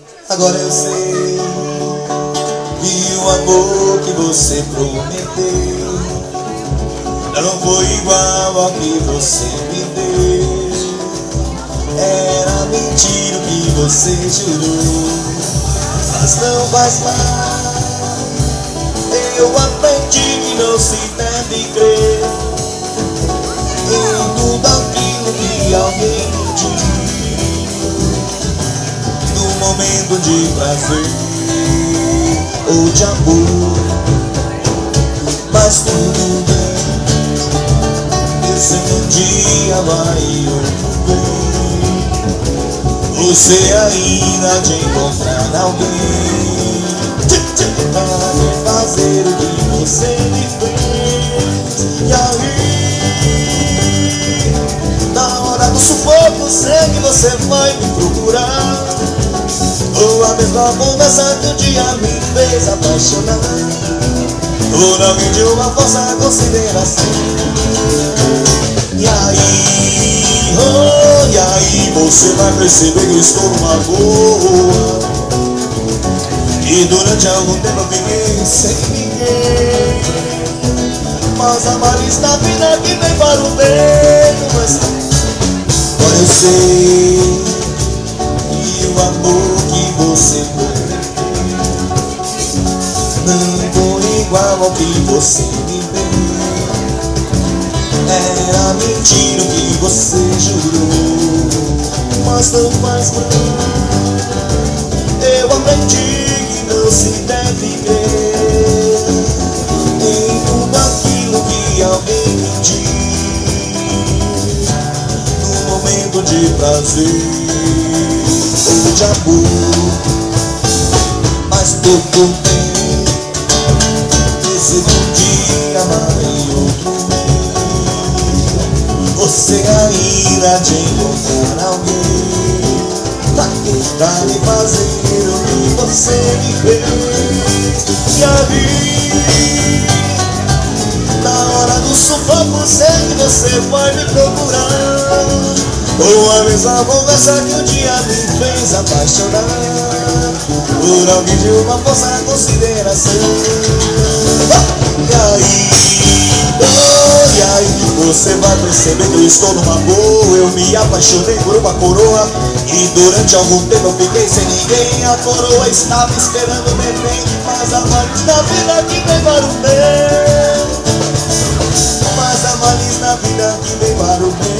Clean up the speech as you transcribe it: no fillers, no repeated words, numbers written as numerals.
Agora eu sei que o amor que você prometeu não foi igual ao que você me deu. Era mentira o que você jurou, mas não faz mal. Eu aprendi que não se deve crer em tudo aquilo que alguém me diz. No momento de prazer ou de amor, mas tudo bem. Eu sei que um dia vai ocorrer, você ainda de encontrar alguém para fazer o que você me fez. E aí, na hora do sufoco, sei que você vai me procurar. Ou a mesma conversa que um dia me fez apaixonar, ou alguém de uma falsa consideração. E aí, oh, e aí você vai perceber que eu estou numa boa. E durante algum tempo eu fiquei sem ninguém, mas a malícia da vida que vem para o meio. Mas agora eu sei que o amor que você prometeu não foi igual ao que você me deu. Era mentira o que você jurou, mas não faz mal. Eu aprendi não se deve crer em tudo aquilo que alguém me diz. No momento de prazer ou de amor, mas tudo bem. Esse um dia vai outro mês, você ainda de encontrar alguém pra me fazer o que você me fez. E aí, na hora do sufoco, sei que você vai me procurar. Ou a mesma conversa que um dia me fez apaixonar, por alguém de uma falsa consideração. E aí, oh, e aí, você vai perceber que eu estou numa boa. Eu me apaixonei por uma coroa, e durante algum tempo eu fiquei sem ninguém. A coroa estava esperando o bebê, mas a malícia da vida que vem para o meu. Mas a malícia da vida que vem para o meu.